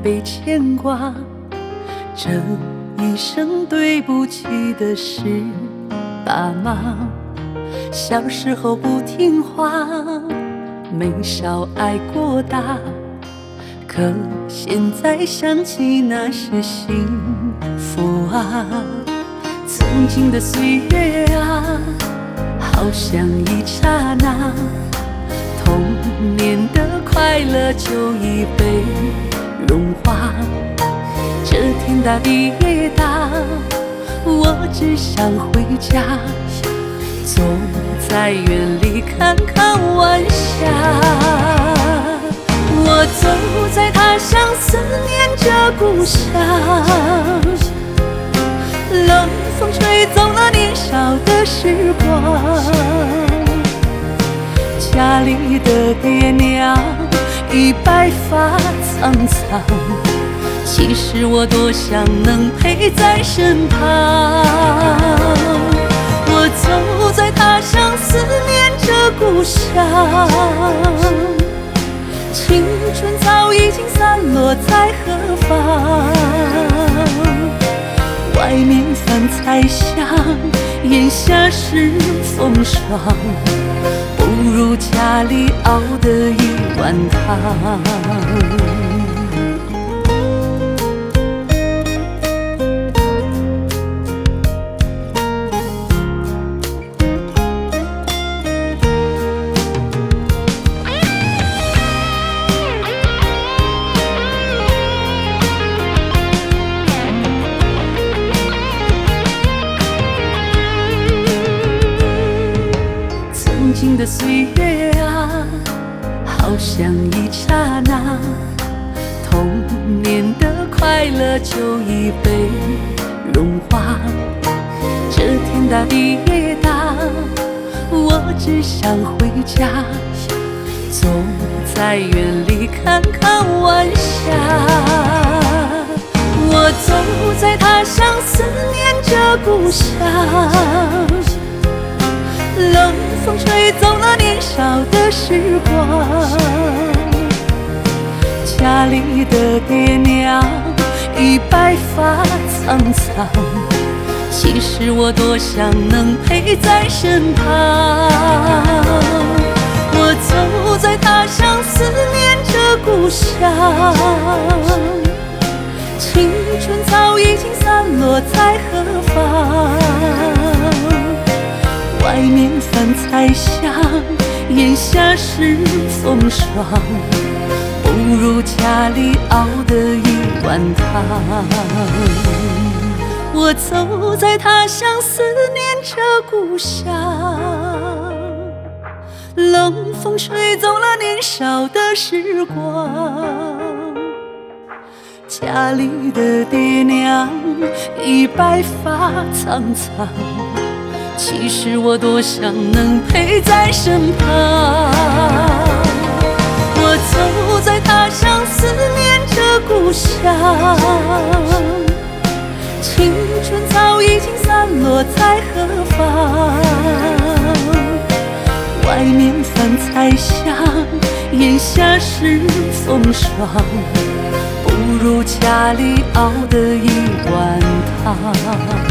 被牵挂。这一生对不起的是爸妈，小时候不听话，没少挨过打。可现在想起那是幸福啊，曾经的岁月啊，好像一刹那，童年的快乐就已被融化。这天大地也大，我只想回家，坐在园里看看晚霞。我走在他乡，思念着故乡，冷风吹走了年少的时光。家里的爹娘已白发苍苍，其实我多想能陪在身旁。我走在他乡，思念着故乡，青春早已经散落在何方？外面饭菜香，眼下是风霜，不如家里熬的一碗汤。曾经的岁月啊，好像一刹那，童年的快乐就已被融化。这天大地也大，我只想回家，坐在园里看看晚霞。我走在他乡，思念着故乡，冷风吹走了年少的时光。家里的爹娘已白发苍苍，其实我多想能陪在身旁。我走在他乡，思念着故乡，青春早已经散落在何方？外面饭菜香，眼下是风霜，不如家里熬的一碗汤。我走在他乡，思念着故乡，冷风吹走了年少的时光。家里的爹娘已白发苍苍，其实我多想能陪在身旁。我走在他乡，思念着故乡，青春早已经散落在何方？外面饭菜香，眼下是风霜，不如家里熬的一碗汤。